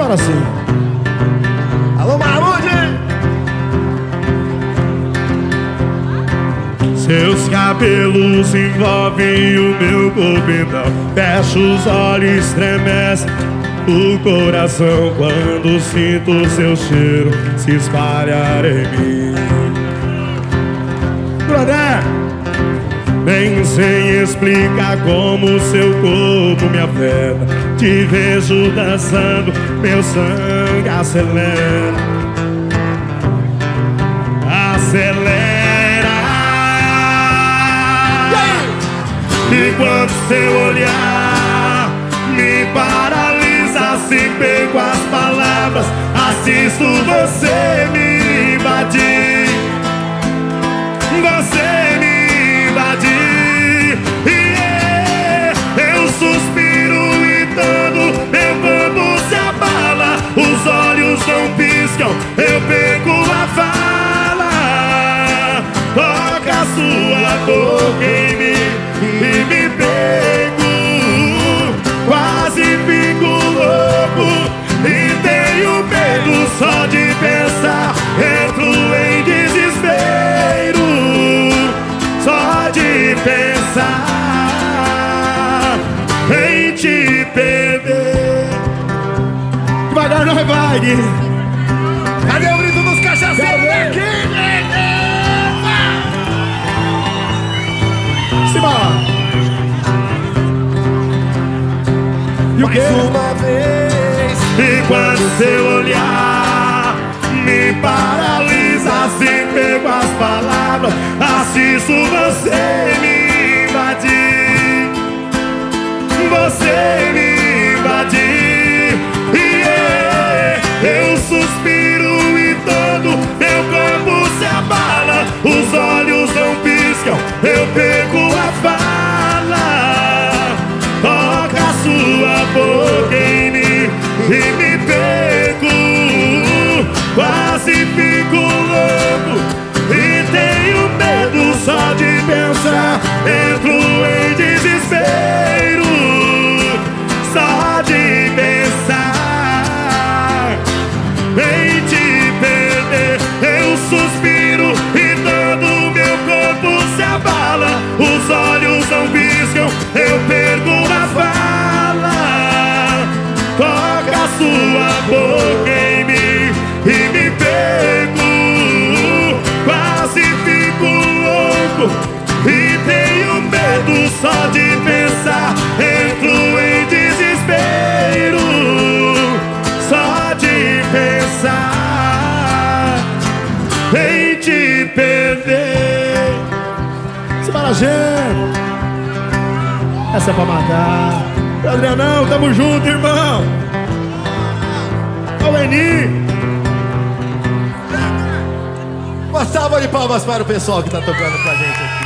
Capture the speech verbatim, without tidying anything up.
Agora sim. Alô, Mahmoud! Seus cabelos envolvem o meu corpo, então fecho os olhos, estremece o coração quando sinto seu cheiro se espalhar em mim. Brother! Nem sei explicar como seu corpo me afeta. Te vejo dançando, meu sangue acelera. Acelera. E quando seu olhar me paralisa, se pego as palavras, assisto você me invadir. Você me invadir. Yeah. Eu suspiro e todo meu corpo se abala. Os olhos não piscam, eu pego a fala. Toca a sua boca em mim e me pego, quase fico louco e tenho medo só de pensar. Entro em desespero só de pensar em te perder. Devagar não vai, Gui. Cadê o grito dos cachaceiros daqui? E o quê? Mais uma vez. E quando seu olhar me paralisa, se pego as palavras, assisto você me invadir. Você me invadir. Yeah. Eu suspiro e todo meu corpo se abala. Os olhos não piscam, eu perco a fala. Toca a sua boca em mim e me pego, quase fico louco e tenho medo só de pensar. Entro em desespero só de pensar em te perder. Eu suspiro e todo meu corpo se abala. Os olhos não piscam, eu perco a fala. Toca a sua boca em mim e me pego, quase fico louco e tenho medo só de pensar. Entro em desespero só de pensar em te perder. Simbora, gente! Essa é pra matar. Adrianão, tamo junto, irmão! Ô, Eni! Uma salva de palmas para o pessoal que tá tocando com a gente aqui.